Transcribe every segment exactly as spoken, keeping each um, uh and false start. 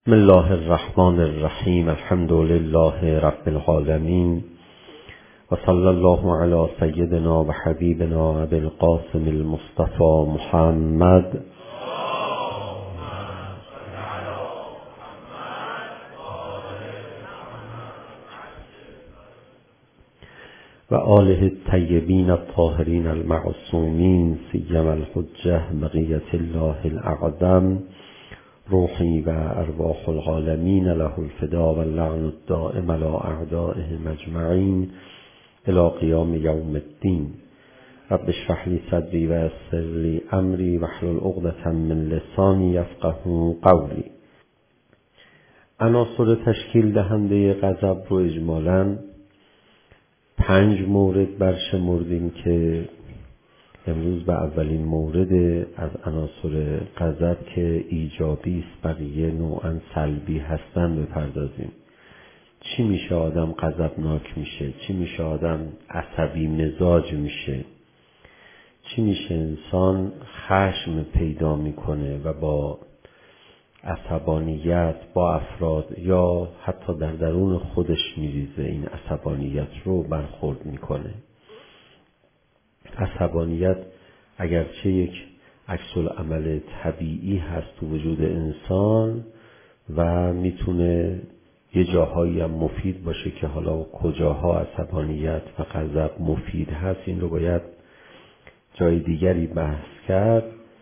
بسم الله الرحمن الرحیم. الحمد لله رب العالمین و صلی الله علی سیدنا و حبیبنا ابی القاسم المصطفى محمد و آله الطیبین الطاهرین المعصومین سیما الحجة بقیة الله الاعظم روحی و ارواح العالمین له الفدا و اللعن الدائم علی اعدائهم اجمعین الی قیام یوم الدین. رب اشرح لی صدری و یسر لی امری واحلل عقدة من لسانی یفقهوا قولی. عناصر تشکیل دهنده غضب رو اجمالاً پنج مورد برشمردیم که امروز به اولین مورد از عناصر غضب که ایجابی است، بقیه نوعاً سلبی هستند بپردازیم. چی میشه آدم غضبناک میشه؟ چی میشه آدم عصبی مزاج میشه؟ چی میشه انسان خشم پیدا میکنه و با عصبانیت با افراد یا حتی در درون خودش میریزه این عصبانیت رو برخورد میکنه؟ عصبانیت اگرچه یک عکس العمل طبیعی هست تو وجود انسان و میتونه یه جاهایی هم مفید باشه که حالا کجاها عصبانیت و غضب مفید هست این رو باید جای دیگری بحث کرد.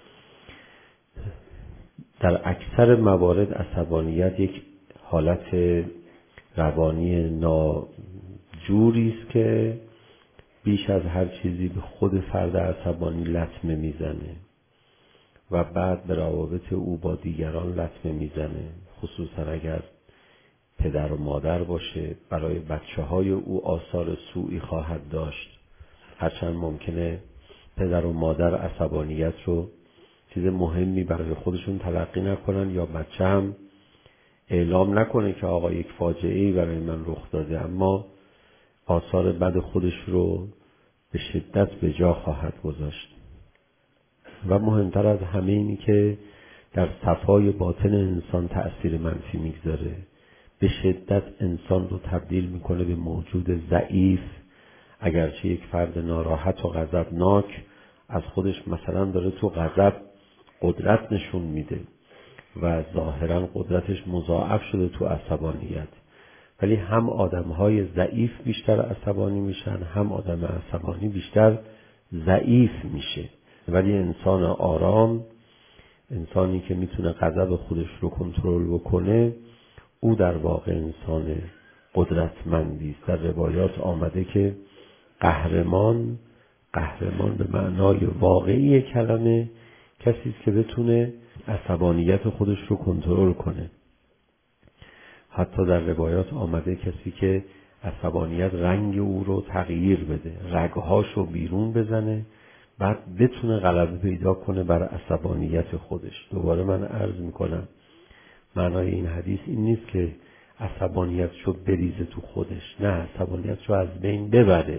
در اکثر موارد عصبانیت یک حالت روانی ناجوری است که بیش از هر چیزی به خود فرد عصبانی لطمه میزنه و بعد به روابط او با دیگران لطمه میزنه، خصوصا اگر پدر و مادر باشه. برای بچه های او آثار سوئی خواهد داشت، هرچند ممکنه پدر و مادر عصبانیت رو چیز مهمی برای خودشون تلقی نکنن یا بچه هم اعلام نکنه که آقا یک فاجعه‌ای برای من رخ داده، اما آثار بد خودش رو به شدت به جا خواهد گذاشت. و مهمتر از همه اینی که در صفای باطن انسان تأثیر منفی میگذاره، به شدت انسان رو تبدیل میکنه به موجود ضعیف. اگرچه یک فرد ناراحت و غضبناک از خودش مثلا داره تو غضب قدرت نشون میده و ظاهرا قدرتش مضاعف شده تو عصبانیت، ولی هم آدم‌های ضعیف بیشتر عصبانی میشن، هم آدم عصبانی بیشتر ضعیف میشه. ولی انسان آرام، انسانی که میتونه غضب خودش رو کنترل بکنه، او در واقع انسان قدرتمندی است. در روایات آمده که قهرمان قهرمان به معنای واقعی کلمه کسی است که بتونه عصبانیت خودش رو کنترل کنه. حتی در روایات آمده کسی که عصبانیت رنگ او رو تغییر بده، رگهاش رو بیرون بزنه، بعد بتونه غلبه پیدا کنه بر عصبانیت خودش. دوباره من عرض میکنم معنای این حدیث این نیست که عصبانیت رو بریزه تو خودش، نه، عصبانیت رو از بین ببره.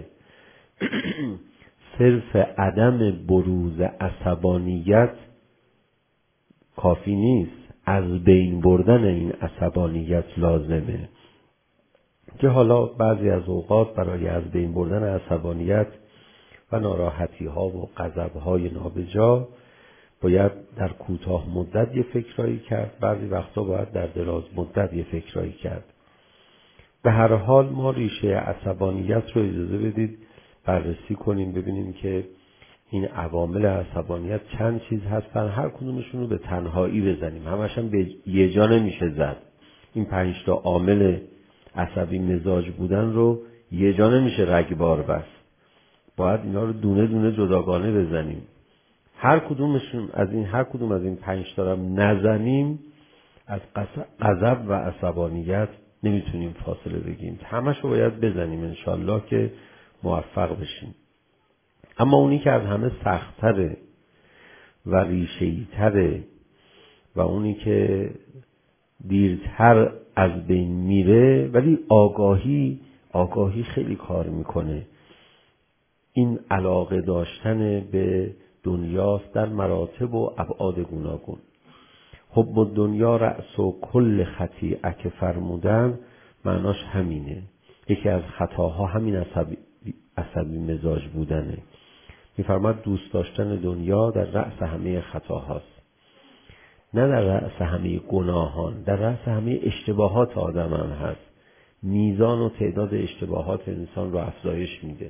صرف عدم بروز عصبانیت کافی نیست، از بین بردن این عصبانیت لازمه، که حالا بعضی از اوقات برای از بین بردن عصبانیت و ناراحتی ها و غضب های نابجا باید در کوتاه مدت یه فکرایی کرد، بعضی وقتا باید در دراز مدت یه فکرایی کرد. به هر حال ما ریشه عصبانیت رو اجازه بدید بررسی کنیم، ببینیم که این عوامل عصبانیت چند چیز هستن، هر کدومشون رو به تنهایی بزنیم، همش هم به یه جا نمیشه زد. این پنج تا عامل عصبی مزاج بودن رو یه جا نمیشه رگبار بست، باید اینا رو دونه دونه جداگانه بزنیم. هر کدومشون از این هر کدوم از این پنج تا رو نزنیم از غضب و عصبانیت نمیتونیم فاصله بگیریم، همش رو باید بزنیم انشالله که موفق بشیم. اما اونی که از همه سخت‌تره و ریشه‌ای‌تره و اونی که دیرتر از بین میره، ولی آگاهی آگاهی خیلی کار میکنه، این علاقه داشتن به دنیاست در مراتب و ابعاد گوناگون. حب الدنیا رأس و کل خطیئه که فرمودن معناش همینه. یکی از خطاها همین عصبی, عصبی مزاج بودنه. میفرماد دوست داشتن دنیا در رأس همه خطاهاست، نه در رأس همه گناهان، در رأس همه اشتباهات آدم هم هست. میزان و تعداد اشتباهات انسان رو افزایش میده.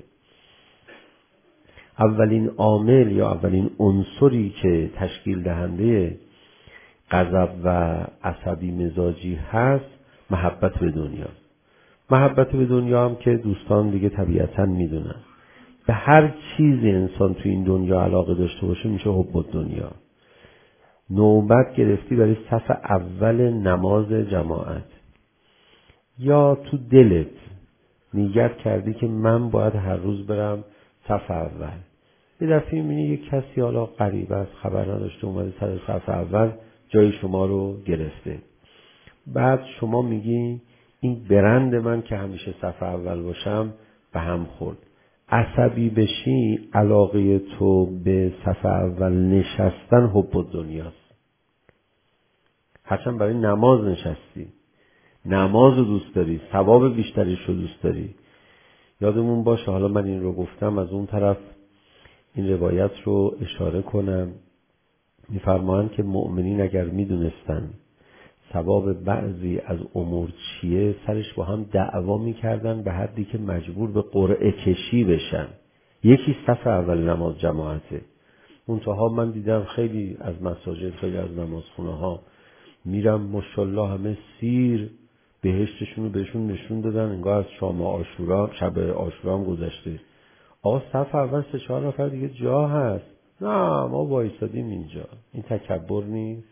اولین عامل یا اولین عنصری که تشکیل دهنده غضب و عصبی مزاجی هست محبت به دنیا. محبت به دنیا هم که دوستان دیگه طبیعتاً میدونن، به هر چیزی انسان تو این دنیا علاقه داشته باشه میشه حب الدنیا. نوبت گرفتی برای صف اول نماز جماعت، یا تو دلت نیت کردی که من باید هر روز برم صف اول، یه دفعه میبینی یک کسی حالا غریب است، خبر نداشته، اومده سر صف اول جای شما رو گرفته. بعد شما میگی این برند من که همیشه صف اول باشم به هم خورد. عصبی بشی، علاقه تو به صف اول نشستن حب الدنیاست. هرچند برای نماز نشستی، نماز رو دوست داری، ثواب بیشتریش رو دوست داری. یادمون باشه، حالا من این رو گفتم از اون طرف این روایت رو اشاره کنم. میفرمایند که مؤمنین اگر میدونستن ثواب بعضی از امور چیه، سرش با هم دعوا میکردن به حدی که مجبور به قرعه کشی بشن. یکی صف اول نماز جماعته. منتها من دیدم خیلی از مساجد، خیلی از نمازخونه ها میرم ماشاءالله همه سیر بهشتشون رو بهشون نشون دادن، انگار از شام عاشورا، شب عاشورا هم گذشته. آقا صف اول سه چهار نفر دیگه جا هست. نه ما وایسادیم اینجا. این تکبر نیست؟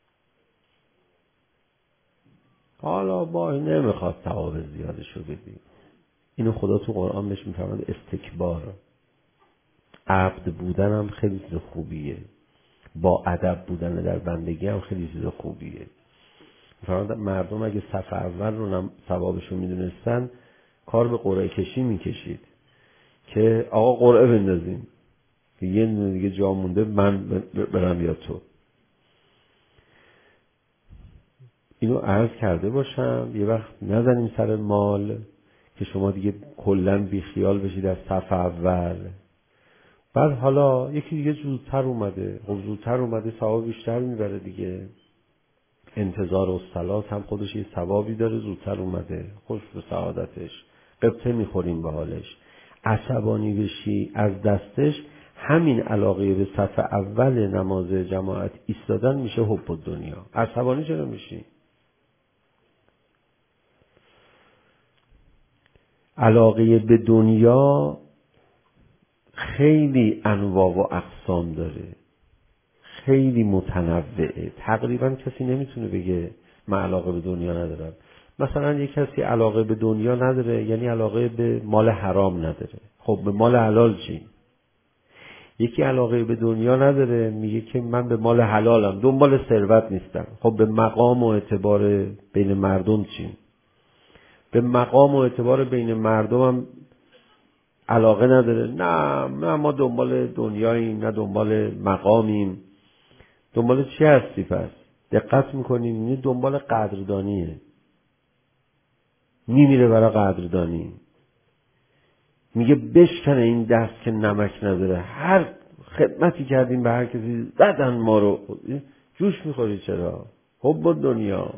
حالا با نمیخواد ثواب زیادشو بدی. اینو خدا تو قرآن بهش میفرماد استکبار. عبد بودن هم خیلی چیز خوبیه، با ادب بودن در بندگی هم خیلی چیز خوبیه. میفرماد مردم اگه صف اول رو هم ثوابشو میدونستن کار به قرعه کشی میکشید که آقا قرعه بندازیم که یه دونه دیگه جا مونده، من برم یا تو. اینو عرض کرده باشم یه وقت نزنیم سر مال که شما دیگه کلن بیخیال بشید از صف اول. بعد حالا یکی دیگه زودتر اومده، خب زودتر اومده ثواب بیشتر میبره دیگه. انتظار الصلات هم خودش یه ثوابی داره، زودتر اومده، خوش به سعادتش، قبطه میخوریم به حالش. عصبانی بشی از دستش، همین علاقه به صف اول نماز جماعت ایستادن میشه حب الدنیا. عصبانی چرا میشی؟ علاقه به دنیا خیلی انواع و اقسام داره، خیلی متنوعه. تقریبا کسی نمیتونه بگه من علاقه به دنیا ندارم. مثلا یک کسی علاقه به دنیا نداره یعنی علاقه به مال حرام نداره. خب به مال حلال چی؟ یکی علاقه به دنیا نداره میگه که من به مال حلالم، دنبال ثروت نیستم. خب به مقام و اعتبار بین مردم چی؟ به مقام و اعتبار بین مردم هم علاقه نداره. نه نه ما دنبال دنیاییم، نه دنبال مقامیم. دنبال چی هستی پس؟ دقت میکنیم این دنبال قدردانیه، میمیره برای قدردانی. میگه بشکنه این دست که نمک نداره، هر خدمتی کردیم به هر کسی زدن ما رو. جوش میخوری چرا؟ حب دنیا.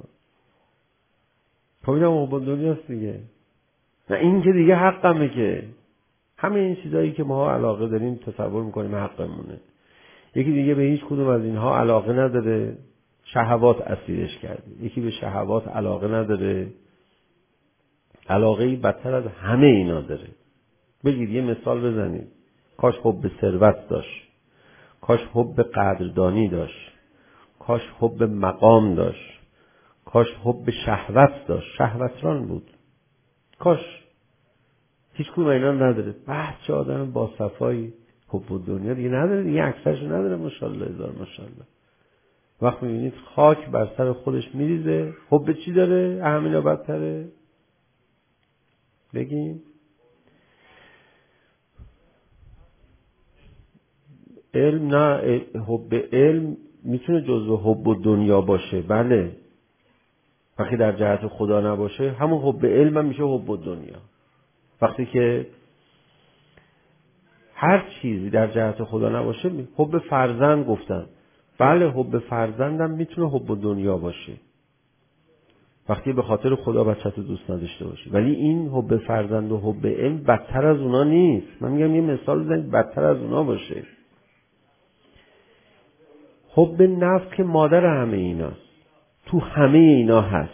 خب اینم حب دنیاست دیگه. نه این که دیگه حقمه که همه این چیزایی که ما علاقه داریم تصور میکنیم حقمونه. یکی دیگه به هیچ کدوم از اینها علاقه نداره، شهوات اسیرش کرده. یکی به شهوات علاقه نداره، علاقه‌ای بدتر از همه اینا داره. بگید یه مثال بزنید. کاش حب ثروت داشت، کاش حب قدردانی داشت، کاش حب مقام داشت، کاش حب شهوت داشت، شهوتران بود. کاش هیچ کدوم اینا نداره. بعد چه آدم با صفایی حب دنیا دیگه نداره، دیگه اکثرش نداره. ماشاءالله هزار ماشاءالله. وقت میبینید خاک بر سر خودش میریزه. حب چی داره؟ اهمینا بدتره. بگیم علم. نه حب علم میتونه جزو حب و دنیا باشه، بله. وقتی در جهت خدا نباشه همون حب علم هم میشه حب و دنیا. وقتی که هر چیزی در جهت خدا نباشه، حب فرزند گفتن، بله حب فرزندم میتونه حب و دنیا باشه وقتی به خاطر خدا بچه‌تو دوست نداشته باشی. ولی این حب فرزند و حب علم بدتر از اونا نیست. من میگم یه مثال بزنید بدتر از اونا باشه. حب نفس که مادر همه ایناست، تو همه اینا هست.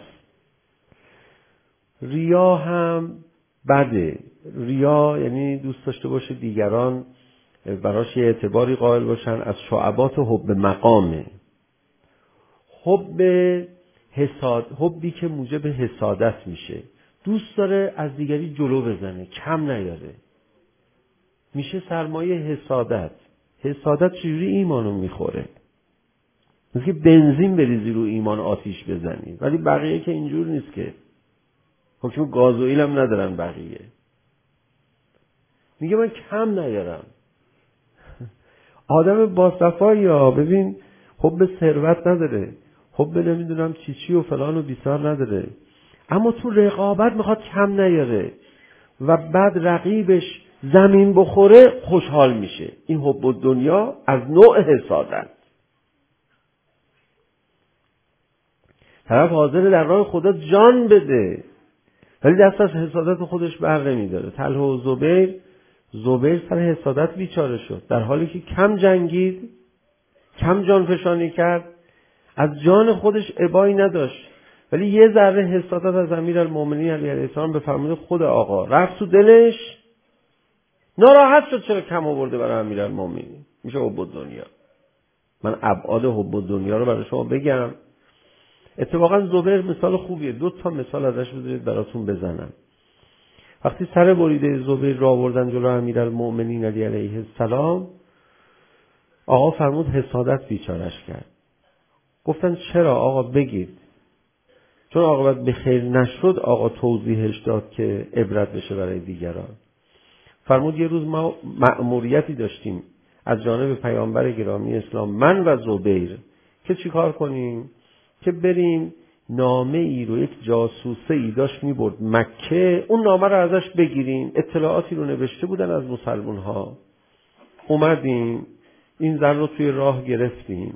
ریا هم بده. ریا یعنی دوست داشته باشه دیگران براش یه اعتباری قائل باشن، از شعبات حب مقامه. حب حساد، حبی که موجب حسادت میشه، دوست داره از دیگری جلو بزنه، کم نیاره، میشه سرمایه حسادت. حسادت چجوری ایمانو میخوره؟ مثل که بنزین بریزی رو ایمان آتیش بزنی. ولی بقیه که اینجور نیست که، حکم گازوئیل هم ندارن بقیه. میگه من کم نیارم. آدم باصفایی ها، ببین حب ثروت نداره، حب نمیدونم چی چی و فلان و بیسار نداره، اما تو رقابت میخواد کم نیاره و بعد رقیبش زمین بخوره خوشحال میشه. این حب دنیا از نوع حسادت. طرف حاضر در راه خدا جان بده ولی دست از حسادت خودش بر نمیداره. طلحه و زبیر، زبیر سر حسادت بیچاره شد، در حالی که کم جنگید، کم جان فشانی کرد، از جان خودش ابایی نداشت، ولی یه ذره حسادت از امیرالمومنین علیه السلام به فرمان خود آقا رفت تو دلش، ناراحت شد چرا کم آورده برای امیرالمومنین. میشه حب دنیا. من ابعاد حب دنیا رو برای شما بگم. اتفاقا زبیر مثال خوبیه، دو تا مثال ازش بذارید براتون بزنم. وقتی سر بریده زبیر را آوردن جلو امیرالمومنین علیه السلام، آقا فرمود حسادت بیچارش کرد. گفتن چرا آقا بگید؟ چون عاقبت به خیر نشد آقا توضیحش داد که عبرت بشه برای دیگران. فرمود یه روز ما مأموریتی داشتیم از جانب پیامبر گرامی اسلام، من و زبیر، که چیکار کنیم؟ که بریم نامه ای رو یک جاسوسه ای داشت میبرد مکه، اون نامه رو ازش بگیریم. اطلاعاتی رو نوشته بودن از مسلمان ها. اومدیم این زن رو توی راه گرفتیم.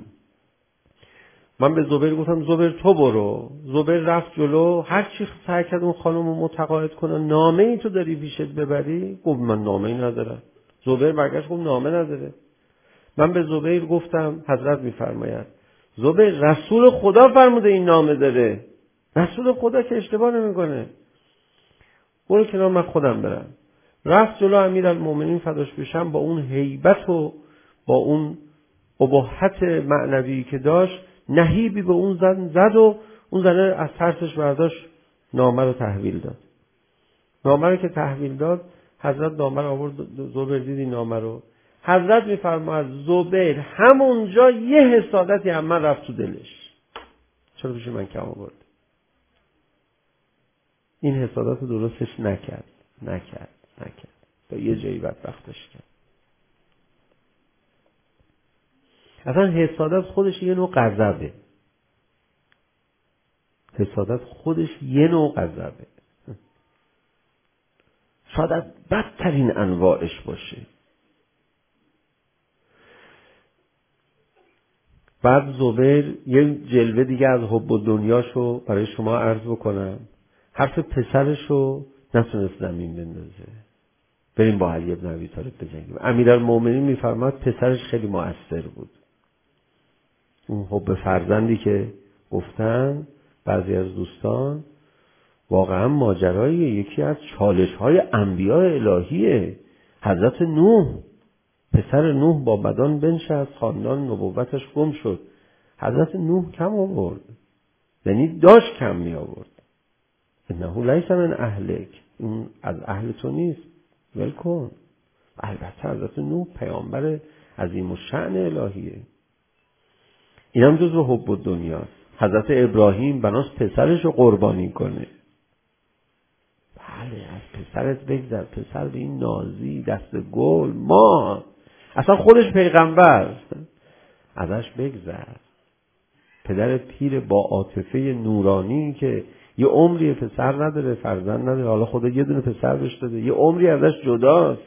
من به زبیر گفتم زبیر تو برو. زبیر رفت جلو، هر چی سعی کرد اون خانم رو متقاعد کنه، نامه ای تو داری پیشت ببری؟ گفت من نامه ای ندارم. زبیر برگشت گفت نامه نداره. من به زبیر گفتم حضرت میفرماید زبیر رسول خدا فرموده این نامه داره، رسول خدا که اشتباه نمیکنه، برو کنار من خودم برم. رفت جلو امیرالمومنین فداش بشم، با اون هیبت و با اون ابهت معنوی که داشت نهیبی به اون زن زد و اون زنه از ترسش برداشت نامه رو تحویل داد. نامه رو که تحویل داد، حضرت نامه رو آورد، زبیر دیدی نامه رو، حضرت میفرماید زبیر همونجا یه حسادتی هم من رفت تو دلش، چرا پیش من کم آورد؟ این حسادت رو درستش نکرد نکرد نکرد تا یه جایی بدبختش کرد. اصلا حسادت خودش یه نوع غضبه. حسادت خودش یه نوع غضبه، شاید از بدترین انواعش باشه. بعد زبیر یه جلوه دیگه از حب و دنیاشو برای شما عرض بکنم. حرف پسرشو نتونست زمین بندازه، بریم با علی بن ابی طالب بجنگیم. امیرالمومنین میفرماد پسرش خیلی مؤثر بود. اون حب فرزندی که گفتن بعضی از دوستان، واقعا ماجرای یکی از چالش‌های انبیاء الهیه. حضرت نوح، پسر نوح با بدان بنشست، خاندان نبوتش گم شد. حضرت نوح کم آورد، یعنی داشت کم می آورد. انه لیس من اهلک، این از اهل تو نیست، ول کن. البته حضرت نوح پیامبر عظیم الشأن الهیه، این هم جزو حب الدنیاست. حضرت ابراهیم بناست پسرش رو قربانی کنه. بله از پسرت بگذر، پسر به این نازی دست گل ما، اصلا خودش پیغمبر، ازش بگذر. پدر پیر با عاطفه نورانی که یه عمری پسر نداره، فرزند نداره، حالا خدا یه دونه پسر بهش داده، یه عمری ازش جداست.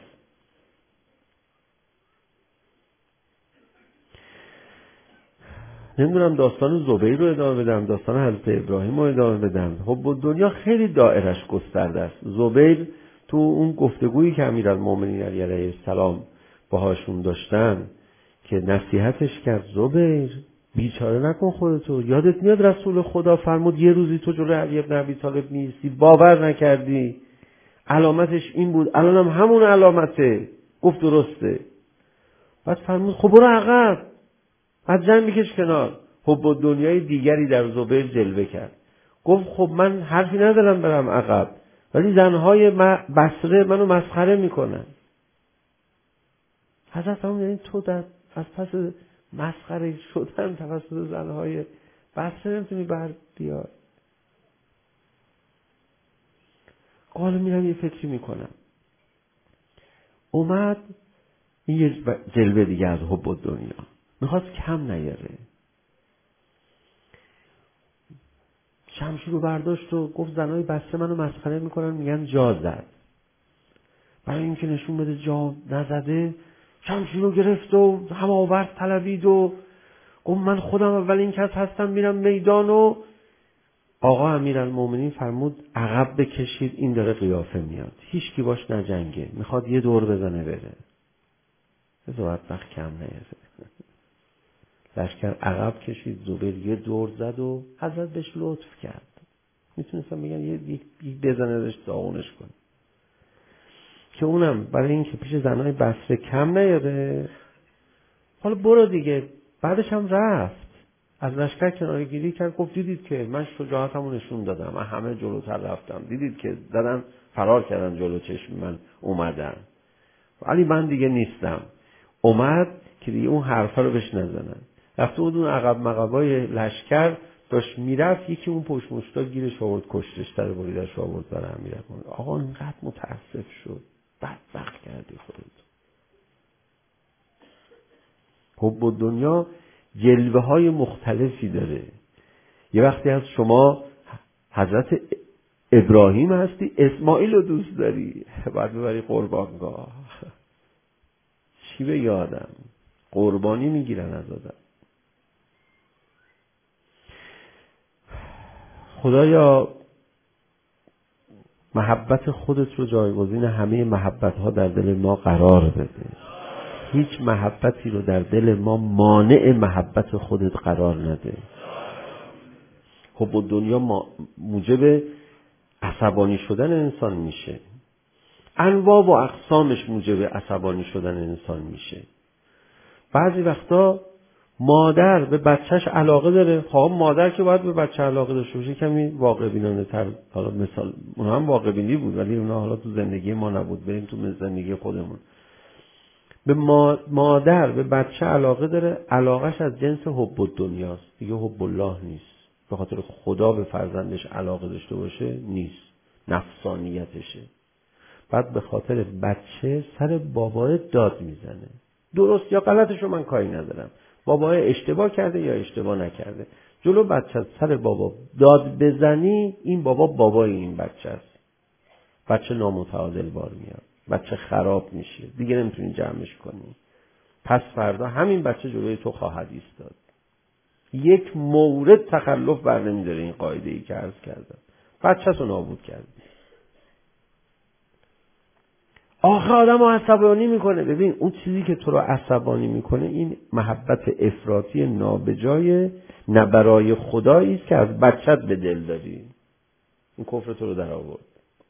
نمیدونم داستان زبیر رو ادامه بدم، داستان حضرت ابراهیم رو ادامه بدم. خب دنیا خیلی دایرش گسترده است. زبیر تو اون گفتگویی که امیرالمومنین علی علیه السلام باهاشون داشتن که نصیحتش کرد، زبیر بیچاره نکن خودتو، یادت میاد رسول خدا فرمود یه روزی تو جلوی علی بن ابی طالب میستی، باور نکردی، علامتش این بود، الانم هم همون علامته. گفت درسته. بعد فرمود خب برو عقب، از جنگ میکش کنار. حب دنیای دیگری در زبیر جلوه کرد. گفت خب من حرفی ندارم برم عقب، ولی زنهای بصره منو مسخره میکنن. حضرت فرمود یعنی تو در از پس مسخره شدن توسط زنهای بصره نمیتونی بر بیار؟ قال میرم یه فکری میکنم. اومد این یه جلوه دیگه از حب دنیا، میخواست کم نیاره. شمشیر رو برداشت و گفت زنهای بسته منو مسخره میکنن، میگن جا زد. برای اینکه نشون بده جا نزده، شمشیر رو گرفت و هماورد طلبید و گفت من خودم اول این کس هستم میرم میدان. و آقا امیرالمومنین فرمود عقب بکشید، این داره قیافه میاد، هیچ کی باش نجنگه، میخواد یه دور بزنه بره. بذار وقت کم نیاره. لشکر عقب کشید، زبیر یه دور زد و حضرت بهش لطف کرد. میتونستم بگن یه یک بزنه داشت داغونش کنه، که اونم برای این که پیش زنهای بصره کم نیاره. حالا برو دیگه. بعدش هم رفت، از لشکر کناره گیری کرد، گفت دیدید که من شجاعتمو نشون دادم، من همه جلوتر رفتم، دیدید که زدن فرار کردن جلو چشم من اومدن، ولی من دیگه نیستم. اومد که دیگه اون حرفا رو بهش نزنن. رفته بود اون عقب مقبای لشکر داشت میرفت، یکی اون پشت مشتا گیرش آورد، کشتش، در بریدش آورد برای امیرالمومنین. آقا اینقدر متاسف شد، بدبخت کردی خودت. حب دنیا جلوه های مختلفی داره. یه وقتی از شما حضرت ابراهیم هستی، اسماعیل رو دوست داری، باید ببری قربانگاه. چی به یادم قربانی میگیرن از آدم. خدایا محبت خودت رو جایگزین همه محبت ها در دل ما قرار بده. هیچ محبتی رو در دل ما مانع محبت خودت قرار نده. حب دنیا موجب عصبانی شدن انسان میشه، انواع و اقسامش موجب عصبانی شدن انسان میشه. بعضی وقتا مادر به بچهش علاقه داره، خب مادر که باید به بچه علاقه داشته باشه کمی واقع بینانه تر. حالا مثال اونها هم واقع بینی بود، ولی اونها حالا تو زندگی ما نبود، بریم تو زندگی خودمون. به مادر به بچه علاقه داره، علاقهش از جنس حب دنیاست دیگه، حب الله نیست. به خاطر خدا به فرزندش علاقه داشته باشه نیست، نفسانیتشه. بعد به خاطر بچه سر بابای داد میزنه. درست یا غلطشو من کاری ندارم، بابای اشتباه کرده یا اشتباه نکرده، جلو بچه سر بابا داد بزنی، این بابا بابای این بچه است. بچه نامتعادل بار میاد، بچه خراب میشه، دیگه نمیتونی جمعش کنی. پس فردا همین بچه جلوی تو خواهد ایستاد. یک مورد تخلف بر نمیداره این قاعده ای که عرض کردم. بچه رو نابود کرد. آخه آدم رو عصبانی میکنه. ببین اون چیزی که تو رو عصبانی میکنه این محبت افراطی نابجای نه برای خدایی است که از بچت به دل داری. این کفر تو رو در آورد.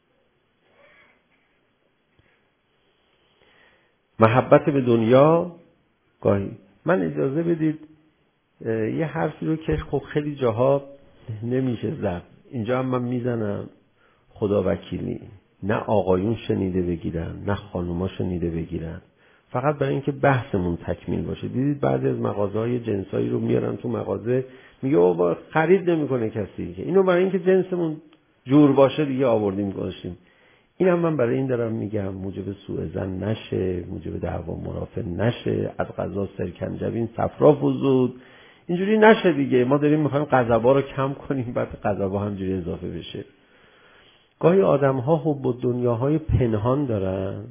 محبت به دنیا گاهی من اجازه بدید یه حرفی رو که خب خیلی جاها نمیشه زد، اینجا هم من میزنم، خدا وکیلی، نه آقایون شنیده بگیرن نه خانوما شنیده بگیرن، فقط برای اینکه بحثمون تکمیل باشه. دیدید بعضی از مغازه‌های جنسایی رو میارن تو مغازه، میگه بابا خرید نمیکنه کسی، که اینو برای اینکه جنسمون جور باشه دیگه آوردیم گذاشتیم. اینم من برای این دارم میگم موجب سوء ظن نشه، موجب دعوا مرافع نشه، از قضا سرکنجبین صفرا فزود. اینجوری نشه دیگه. ما داریم میخوایم غضب‌ها رو کم کنیم، بعد غضب‌ها همجوری اضافه بشه. گاهی آدم‌ها حب و دنیاهای پنهان دارن.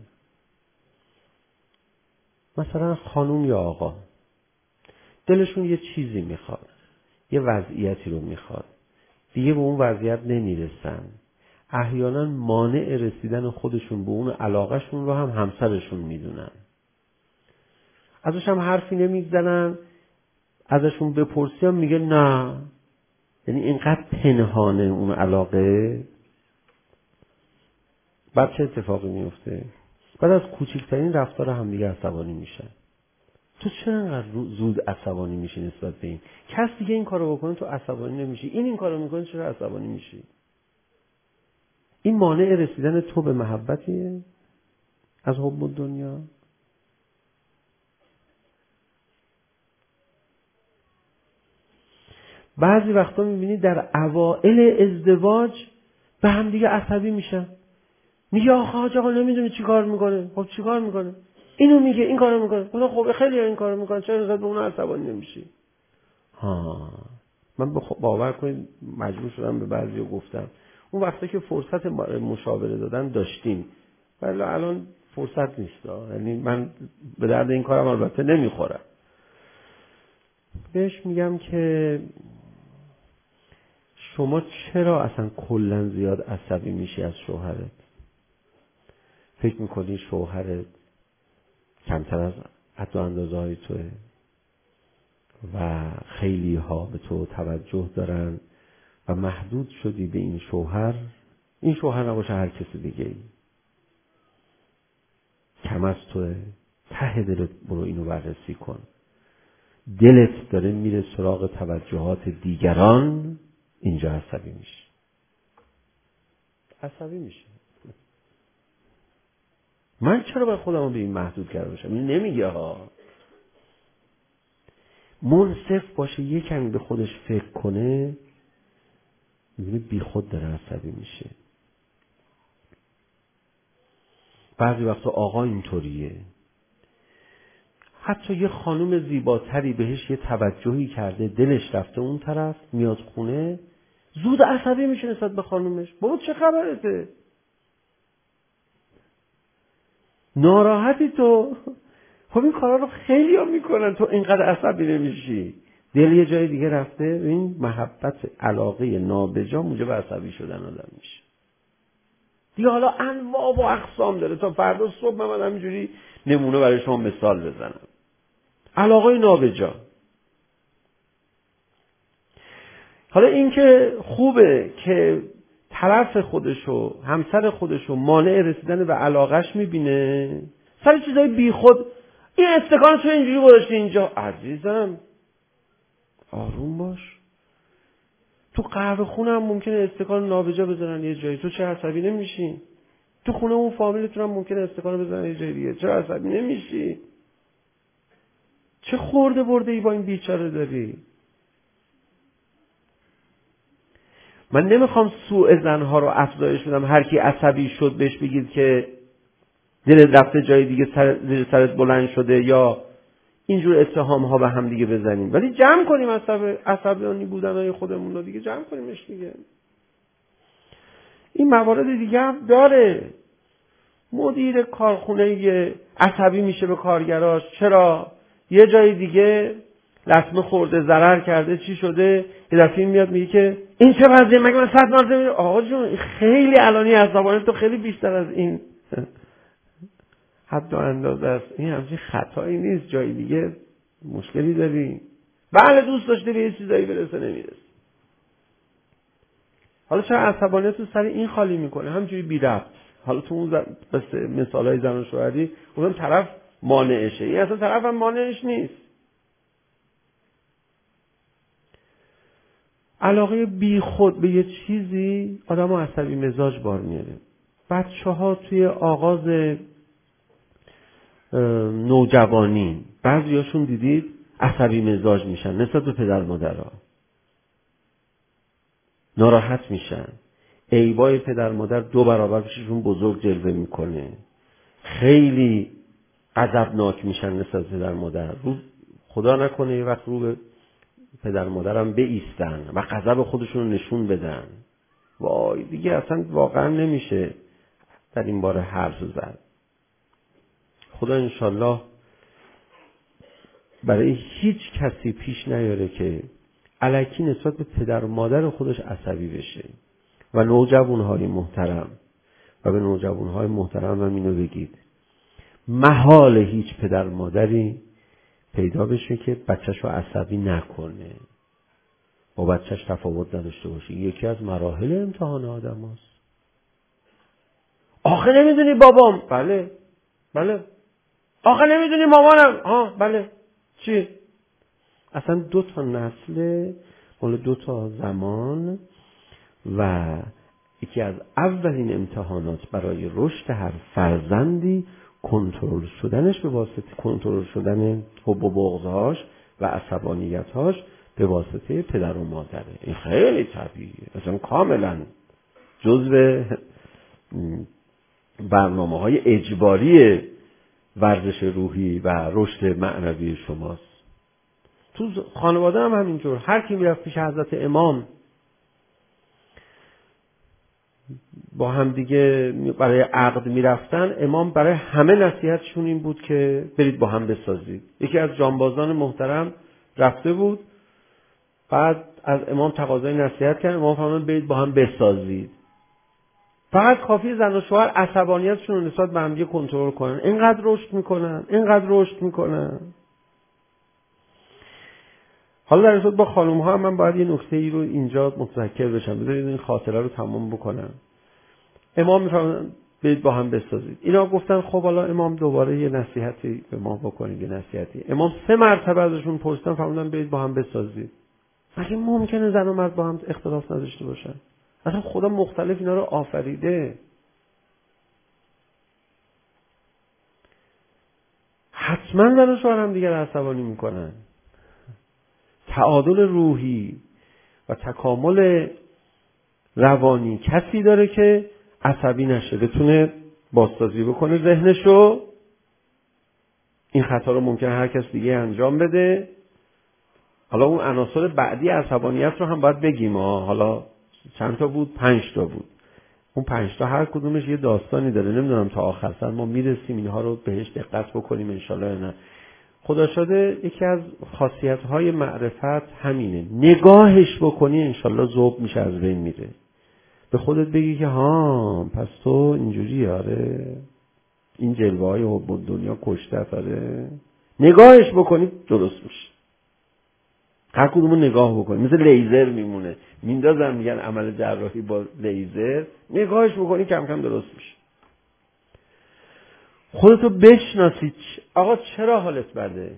مثلا خانوم یا آقا دلشون یه چیزی میخواد، یه وضعیتی رو میخواد، دیگه به اون وضعیت نمیرسن. احیانا مانع رسیدن خودشون به اون علاقهشون رو هم همسرشون میدونن. ازش هم حرفی نمیزنن، ازشون بپرسی هم میگه نه. یعنی اینقدر پنهانه اون علاقه. بعد چه اتفاقی میفته؟ بعد از کوچکترین رفتار هم دیگه عصبانی میشن. تو چرا انقدر زود عصبانی میشی نسبت به این؟ کس دیگه این کارو بکنه تو عصبانی نمیشی، این این کارو میکنه چرا عصبانی میشی؟ این مانع رسیدن تو به محبتیه از حب الدنیا. بعضی وقتا میبینی در اوائل ازدواج به هم دیگه عصبی میشن. میگه آخه حاج آقا نمیدونی چی کار میکنه. خب چی کار میکنه؟ اینو میگه این کارو میکنه. خب خیلی این کارو میکنه، چرا نسبت به اون عصبانی نمیشی؟ ها من باور کنید مجبور شدم به بعضیا گفتم اون وقتا که فرصت مشاوره دادن داشتیم، ولی الان فرصت نیست. یعنی من به درد این کارم البته نمیخورم. بهش میگم که شما چرا اصلا کلا زیاد عصبی میشی از شوهرت؟ فکر میکنی شوهرت کمتر از حد و اندازه های توه و خیلی ها به تو توجه دارن و محدود شدی به این شوهر؟ این شوهر نباشه هر کسی دیگه ای کم از توه. ته دلت برو اینو بررسی کن. دلت داره میره سراغ توجهات دیگران، اینجا عصبی میشه. عصبی میشه. من چرا باید خودمو به این محدود کرده باشم؟ این نمیگه ها. منصف باشه، یه کمی به خودش فکر کنه، میبینه بی خود داره عصبی میشه. بعضی وقتا آقا اینطوریه، حتی یه خانم زیباتری بهش یه توجهی کرده، دلش رفته اون طرف، میاد خونه زود عصبی میشه نسبت به خانومش. بابا چه خبرته؟ ناراحتی تو؟ خب این کارا رو خیلی ها میکنن، تو اینقدر عصبی نمیشی. دل یه جای دیگه رفته، این محبت علاقه نابجا موجب عصبی شدن آدم میشه. دیگه حالا انواع و اقسام داره. تا فردا صبح من همینجوری نمونه برای شما مثال بزنم. علاقه نابجا. حالا این که خوبه که طرف خودشو، همسر خودشو مانع رسیدن به علاقش میبینه، سر چیزای بی خود این استکان تو اینجوری گذاشتی اینجا. عزیزم آروم باش. تو قهوه خونه هم ممکنه استکان نابجا بذارن یه جایی، تو چه عصبی نمیشی؟ تو خونه اون فامیلتون هم ممکنه استکان بذارن یه جایی دیگه، چرا عصبی نمیشی؟ چه خورده برده ای با این بیچاره داری؟ من نمیخوام سوء ظنها رو افزایش بدم. هر کی عصبی شد بهش بگید که دلت رفته جای دیگه، سر زیر سرت بلند شده، یا اینجور اتهام ها به هم دیگه بزنیم. ولی جمع کنیم عصبی عصبانی بودنای خودمون رو دیگه جمع کنیمش دیگه. این موارد دیگه هم داره. مدیر کارخونه عصبی میشه به کارگراش. چرا؟ یه جای دیگه لطمه خورده، ضرر کرده، چی شده؟ یه دفعه میاد میگه که این چه وضعیه؟ مگه من صد مرده میگه آقا جون خیلی علانی عصبانی تو، خیلی بیشتر از این حد و اندازه است. این همچین خطایی نیست، جای دیگه مشکلی داری. بله دوست داشته به یه چیزایی برسه نمیرسه. حالا چرا عصبانیت تو سر این خالی میکنه؟ همینجوری بی ربط. حالا تو اون بس مثالای زن و شوهری اون طرف مانعشه، این اصلا طرف هم مانعش نیست. علاقه بی خود به یه چیزی آدمو عصبی مزاج بار میاره. بچه ها توی آغاز نوجوانی بعضیاشون دیدید عصبی مزاج میشن نسبت به پدر مادرها، ناراحت میشن، عیبای پدر مادر دو برابر پیششون بزرگ جلوه میکنه، خیلی غضبناک میشن نسبت به پدر مادر. رو خدا نکنه یه وقت رو به پدر مادرم بایستن و غضب خودشون رو نشون بدن. وای دیگه اصلا واقعا نمیشه در این باره حرف زد. خدا انشالله برای هیچ کسی پیش نیاره که الکی نسبت به پدر و مادر خودش عصبی بشه. و نوجوانهای محترم و به نوجوانهای محترم هم اینو بگید، محال هیچ پدر مادری پیدا بشه که بچه‌شو عصبی نکنه، با بچه‌ش تفاوت نداشته باشه. یکی از مراحل امتحان آدم هست. آخه نمیدونی بابام؟ بله بله. آخه نمیدونی مامانم؟ ها بله. چی؟ اصلا دو تا نسل، مال دو تا زمان، و یکی از اولین امتحانات برای رشد هر فرزندی کنترل شدنش به واسطه کنترل شدن حب و بغض‌هاش و عصبانیت‌هاش به واسطه پدر و مادره. این خیلی طبیعیه، اصلا کاملا جزء برنامه‌های اجباری ورزش روحی و رشد معنوی شماست. تو خانواده هم همینطور. هر کی میرفت پیش حضرت امام با هم دیگه برای عقد میرفتن، امام برای همه نصیحتشون این بود که برید با هم بسازید. یکی از جانبازان محترم رفته بود، بعد از امام تقاضای نصیحت کرد، امام فرمود برید با هم بسازید. فقط کافی زن و شوهر عصبانیتشون رو نسبت به هم دیگه کنترل کنن، اینقدر رشد میکنن اینقدر رشد میکنن. حالا در رابطه با خانم ها من باید یه نکته ای رو اینجا متذکر بشم، بذارید این خاطره رو تمام بکنم. امام میفرمایند برید با هم بسازید. اینا گفتن خب حالا امام دوباره یه نصیحتی به ما بکنید، یه نصیحتی. امام سه مرتبه ازشون پرسیدن، فرمودن برید با هم بسازید. مگه ممکنه زن و مرد با هم اختلاف نداشته باشن؟ اصلا خدا مختلف اینا رو آفریده. حتما زن و شوهر هم دیگر عصبانی میکنن. تعادل روحی و تکامل روانی کسی داره که عصبی نشه، بتونه بازسازی بکنه ذهنشو. این خطا رو ممکنه هر کس دیگه انجام بده. حالا اون عناصر بعدی عصبانیت رو هم باید بگیم. حالا چند تا بود؟ پنج تا بود. اون پنج تا هر کدومش یه داستانی داره. نمیدونم تا آخر سر ما میرسیم اینها رو بهش دقت بکنیم انشالله نه. خدا شده یکی از خاصیت‌های معرفت همینه، نگاهش بکنی انشالله ذوب میشه، از بین میره. به خودت بگی که ها پس تو اینجوری، آره این جلوه‌های حب دنیا کشته، آره نگاهش بکنی درست میشه. هر کدومو نگاه بکنی مثل لیزر میمونه، میندازن میگن عمل جراحی با لیزر، نگاهش بکنی کم کم درست میشه. خودتو بشناسی. آقا چرا حالت بده؟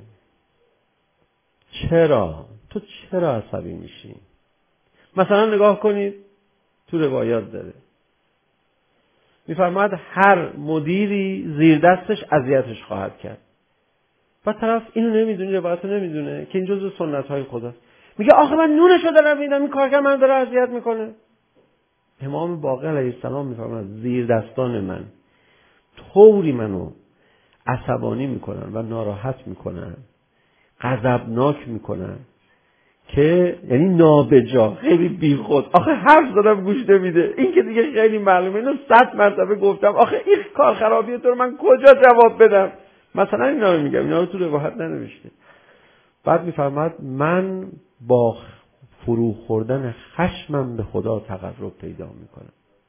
چرا؟ تو چرا عصبی میشی؟ مثلا نگاه کنید تو روایات داره میفرماید هر مدیری زیر دستش اذیتش خواهد کرد. و طرف اینو نمیدونه، روایتو نمیدونه که این جزء سنت‌های خداست. میگه آخه من نونشو دارم میدم، این کارگر من داره اذیت میکنه. امام باقر علیه السلام میفرماید زیر دستان من طوری منو عصبانی میکنن و ناراحت میکنن، غضبناک میکنن که یعنی نابجا، خیلی بیخود. آخه حرف زدم گوش نمیده، این که دیگه خیلی معلومه. اینو صد مرتبه گفتم، آخه این کار خرابیه تو رو من کجا جواب بدم؟ مثلا اینا رو میگم، اینا رو تو روایت ننوشته. بعد میفرماد من با فرو خوردن خشمم به خدا تقرب پیدا میکنم.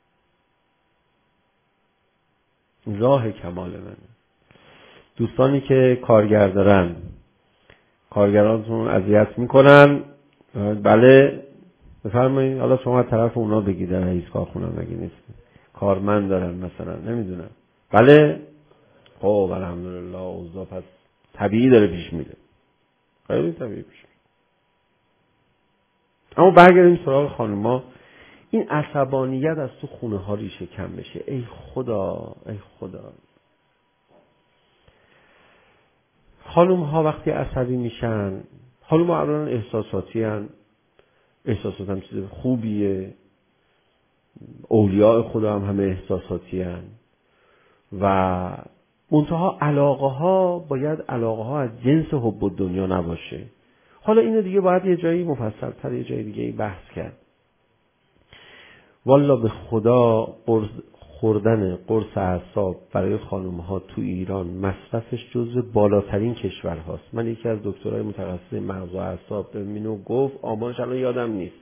راه کمال منه. دوستانی که کارگر دارن، کارگرانتون اذیت میکنن، بله بفرمایید. حالا شما طرف اونا بگید، در رئیس کارخونه مگه نیست کارمند دارن مثلا، نمیدونم، بله خب الحمدلله اوضاع پس طبیعی داره پیش میره، خیلی طبیعی پیش میره. اما برگردیم سراغ خانوما. این عصبانیت از تو خونه ها ریشه کم بشه. ای خدا ای خدا. خانوم ها وقتی عصبی میشن، خانوم ها الان احساساتی هن، احساسات هم چیز خوبیه، اولیاء خدا هم همه احساساتی هن و منتها علاقه ها باید علاقه ها از جنس حب دنیا نباشه. حالا اینو دیگه باید یه جایی مفصل‌تر یه جایی دیگه بحث کرد. والا به خدا قرص خوردن قرص اعصاب برای خانم‌ها تو ایران مصرفش جزو بالاترین کشورهاست. من یکی از دکترای متخصص مغز و اعصاب به منو گفت، آمارش الان یادم نیست،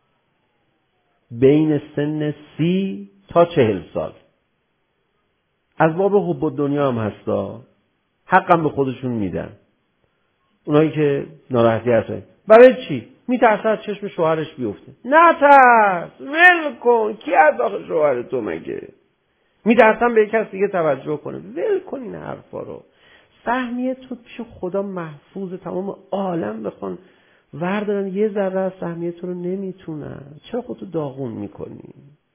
بین سن سی تا چهل سال. از باب حب الدنیا هم هستا، حقم به خودشون میدن. اونایی که ناراحتی هستن برای چی؟ میترسه از چشم شوهرش بیفته. نه ترس، ول کن، کی از آخه شوهر تو مگه؟ میترسم به یک کس دیگه توجه کنه. ول کن این حرفا رو. سهمیه تو پیش خدا محفوظ، تمام عالم بخوان وردارن یه ذره از سهمیه تو رو نمیتونن. چرا خودتو داغون میکنی؟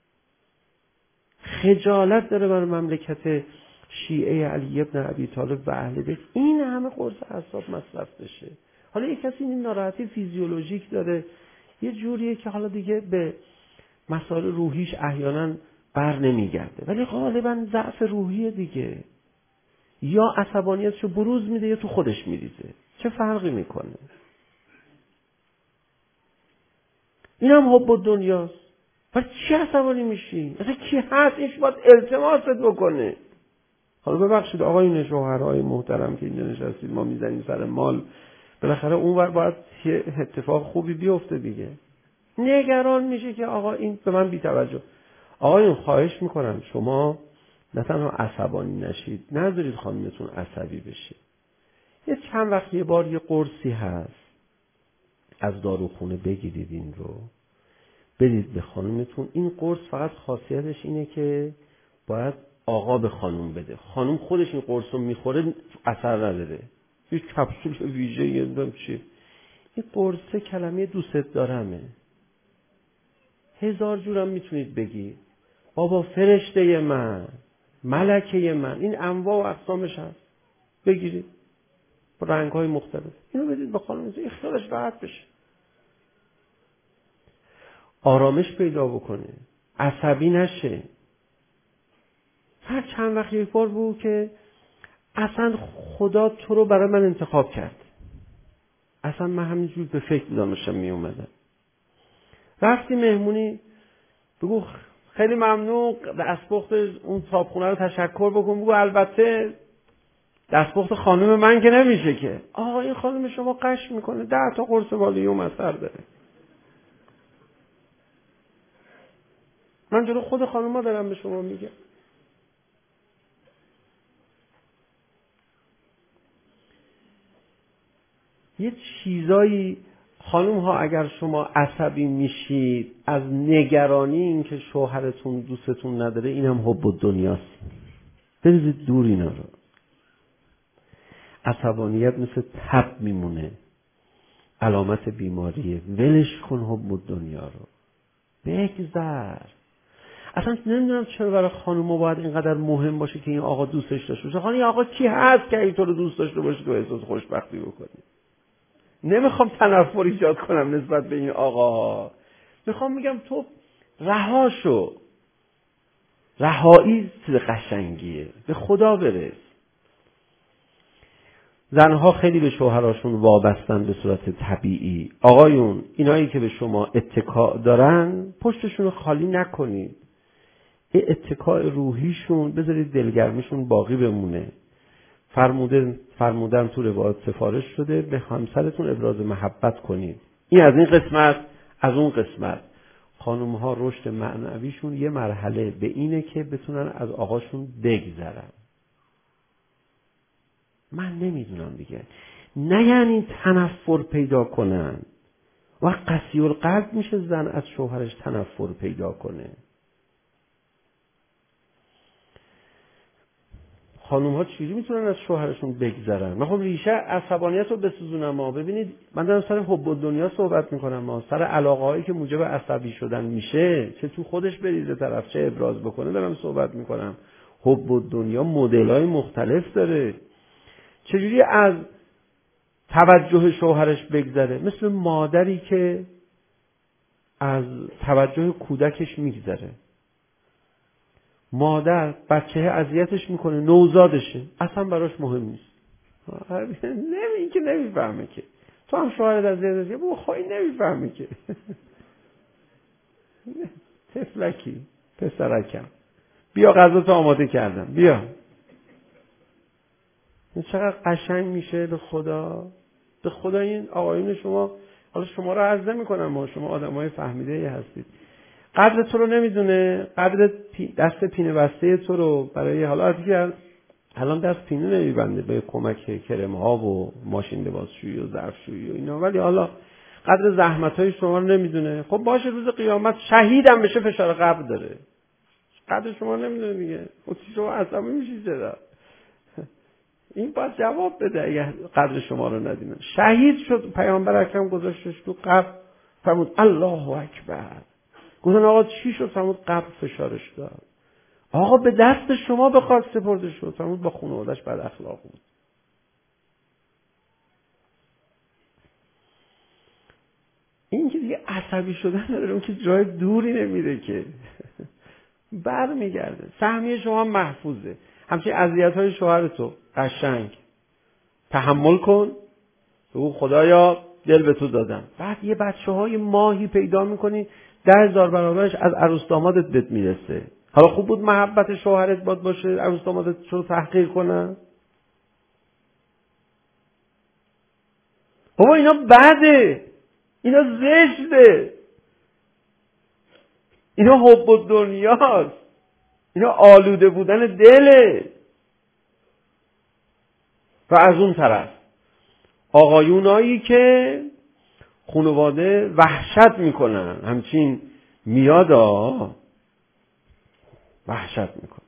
خجالت داره بر مملکت شیعه علی ابن ابی طالب و اهل بیت این همه قرص اعصاب مصرف بشه. حالا یک کسی این ناراحتی فیزیولوژیک داره، یه جوریه که حالا دیگه به مسائل روحیش احیانا بر نمیگرده، ولی غالبا ضعف روحی دیگه، یا عصبانیتشو بروز میده یا تو خودش میریزه. چه فرقی میکنه؟ این هم حب الدنیاست. ولی چی عصبانی میشی؟ اصلا کی هست اینش باید التماست بکنه؟ حالا ببخشید آقایون شوهرهای محترم که اینجا نشستید، ما میزنیم سر مال، بالاخره اونور باید یه اتفاق خوبی بیفته دیگه. نگران میشه که آقا این به من بی‌توجه. آقایون خواهش میکنم شما نه تنها عصبانی نشید، نذارید خانمتون عصبی بشه. یه چند وقت یه بار یه قرصی هست از داروخونه بگیرید، این رو بدید به خانمتون. این قرص فقط خاصیتش اینه که باید آقا به خانم بده. خانم خودش این قرص رو میخوره اثر نداره. یه کپسول ویژه یه دم چی. این قرص کلمه دوست دارمه. هزار جورم میتونید بگید. بابا فرشته من، ملکه من، این انواع و اقسامش هست. بگیرید با رنگ‌های مختلف. اینو بدید به خانمتون، خیالش راحت بشه. آرامش پیدا بکنه. عصبی نشه. هر چند وقت یک بار بود که اصلا خدا تو رو برای من انتخاب کرد. اصلا من همینجور به فکر داشتم می اومدم. رفتی مهمونی، بگو خیلی ممنون، دستپخت اون صابخونه رو تشکر بکن، بگو البته دستپخت خانم من که نمیشه که. آقا این خانم شما قش میکنه، ده تا قرص والیوم اثر داره. من جلو خود خانم ها دارم به شما میگم. یه چیزایی خانم ها اگر شما عصبی میشید از نگرانی این که شوهرتون دوستتون نداره، اینم حب الدنیاست. بریزید دور اینا رو. عصبانیت مثل تب میمونه، علامت بیماریه. ولش کن حب الدنیا رو، بگذر. اصلا نمیدونم چرا برای خانوما باید اینقدر مهم باشه که این آقا دوستش داشته باشه. خانم این آقا کی هست که این تو رو دوست داشته باشه تو احساس خوشبختی بکنی؟ نمیخوام تنفر ایجاد کنم نسبت به این آقاها، میخوام میگم تو رها شو. رهایی چیز قشنگیه، به خدا برس. زنها خیلی به شوهراشون وابستن به صورت طبیعی. آقایون اینایی که به شما اتکا دارن پشتشون رو خالی نکنید. این اتکاء روحیشون بذارید دلگرمیشون باقی بمونه. فرمودن فرمودن تو روایت سفارش شده به همسرتون ابراز محبت کنید. این از این قسمت. از اون قسمت خانم ها رشد معنویشون یه مرحله به اینه که بتونن از آقاشون بگذرن. من نمیدونم دیگه، نه یعنی تنفر پیدا کنن و قسی القلب میشه زن از شوهرش تنفر پیدا کنه. خانوم ها چیزی میتونن از شوهرشون بگذرن. من خب ریشه عصبانیت رو بسوزونم. ما ببینید من دارم سر حب الدنیا صحبت میکنم، ما سر علاقه هایی که موجب عصبی شدن میشه، چه تو خودش بریزه طرف چه ابراز بکنه دارم صحبت میکنم. حب الدنیا مدل های مختلف داره. چجوری از توجه شوهرش بگذره؟ مثل مادری که از توجه کودکش میگذره. مادر بچه اذیتش میکنه، نوزادشه، اصلا براش مهم نیست. نمی این که نمیفهمه که تو هم شوهرت اذیتت کرد، بابا خواهی نمیفهمی که. تفلکی پسرکم، بیا غذا تو آماده کردم، بیا. این چقدر قشنگ میشه به خدا. به خدا این آقایون شما، حالا شما رو عرض نمی‌کنم، ما شما آدمای فهمیده هستید، قدر تو رو نمیدونه، قدر دست پینه بسته تو رو برای حالا دیگه الان دست پینه نمیبنده به کمک کرم ها و ماشین لباسشویی و ظرفشویی و اینا، ولی حالا قدر زحمت های شما رو نمیدونه. خب باشه روز قیامت شهیدم بشه فشار قبر داره، قدر شما نمیدونه دیگه. خب شما عصبی میشی چرا؟ این باید جواب بده اگه قدر شما رو ندونه. شهید شد، پیامبر اکرم گذاشتش تو قبر، فرمود الله اکبر. گفتن آقا چی شد؟ فرمود قبر فشارش داد. آقا به دست شما به خاک سپرده شد. فرمود با خانواده‌اش بد اخلاق بود. این که دیگه عصبی شدن نداره، اون که جای دوری نمیره که بر میگرده. سهمیه شما محفوظه. همچنین اذیت‌های شوهر تو قشنگ تحمل کن، بگو خدایا دل به تو دادم. بعد یه بچه‌های ماهی پیدا میکنی ده هزار برابرش از عروس دامادت بهت میرسه. حالا خوب بود محبت شوهرت باد باشه عروس دامادت رو تحقیر کنن؟ بابا اینا بده، اینا زشته، اینا حب و دنیاست، اینا آلوده بودن دله. و از اون طرف آقایونایی که خانواده وحشت میکنن، همچین میادا وحشت میکنن،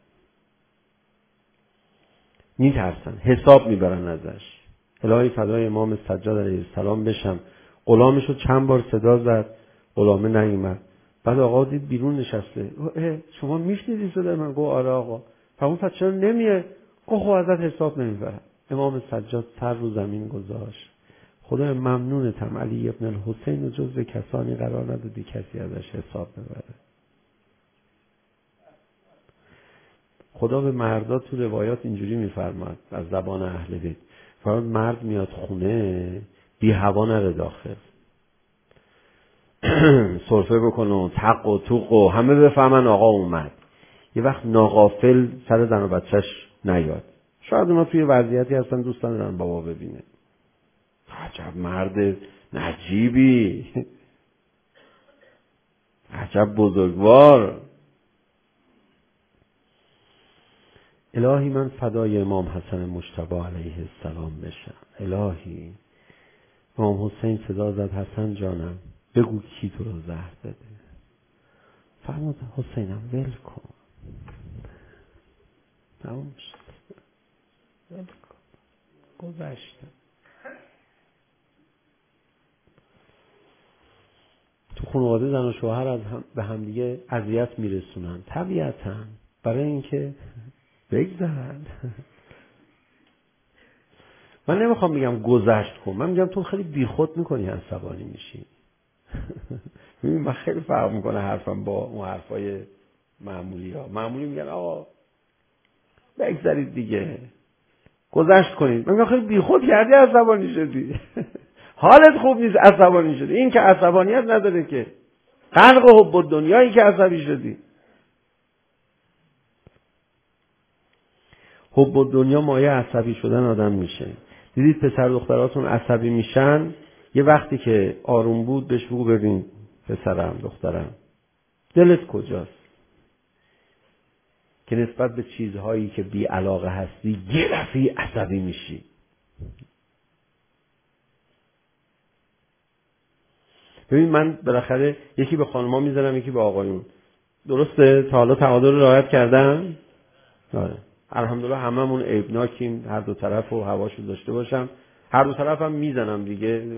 میترسن، حساب میبرن ازش. الهی فدای امام سجاد علیه السلام بشم، غلامشو چند بار صدا زد، غلامه نیومد. بعد آقا دید بیرون نشسته، شما میشنیدی صدای من؟ گفت آره آقا. فرمود پس چرا نمیه؟ گفت خب ازت حساب نمیبرم. امام سجاد سر رو زمین گذاشت، خدا ممنونتم علی ابن الحسین و جزو کسانی قرار ندادی کسی ازش حساب ببره. خدا به مردا تو روایات اینجوری میفرماد از زبان اهل بیت، فرمود مرد میاد خونه بی هوا نره داخل، سرفه بکنه و تق و توق و همه بفهمن آقا اومد. یه وقت ناغافل سر زن و بچهش نیاد. شاید اونا توی وضعیتی هستن دوستان ندارن بابا ببینه. عجب مرد نجیبی، عجب بزرگوار. الهی من فدای امام حسن مجتبی علیه السلام بشم. الهی امام حسین صدا زد حسن جانم بگو کی تو رو زهر بده. فرمود حسینم ول کن، تمام شد، ول کن، گذشته. تو خانواده زن و شوهر از هم به هم دیگه اذیت میرسونن طبیعتاً، برای اینکه بگذرن. من نمیخوام بگم گذشت کن، من میگم تو خیلی بیخود میکنی، عصبانی میشی. ببین من خیلی فرق میکنه حرفم با اون حرفای معمولی ها. معمولی میگن آقا بگذارید دیگه، گذشت کنید. من میگم خیلی بیخود کردی، عصبانی شدی. حالت خوب نیست عصبانی شدی. این که عصبانیت نداره که، غرق حب الدنیایی که عصبی شدی. حب الدنیا مایه عصبی شدن آدم میشه. دیدید پسر دختراتون عصبی میشن، یه وقتی که آروم بود بهش بگو ببین پسرم دخترم دلت کجاست که نسبت به چیزهایی که بی علاقه هستی یه دفعه عصبی میشی. ببین من بالاخره یکی به خانم‌ها میذارم یکی به آقایون، درسته؟ تا حالا تعادل رو رعایت کردم؟ آره الحمدلله هممون عیبناکیم، هر دو طرف و هواشو داشته باشم، هر دو طرف هم میزنم دیگه.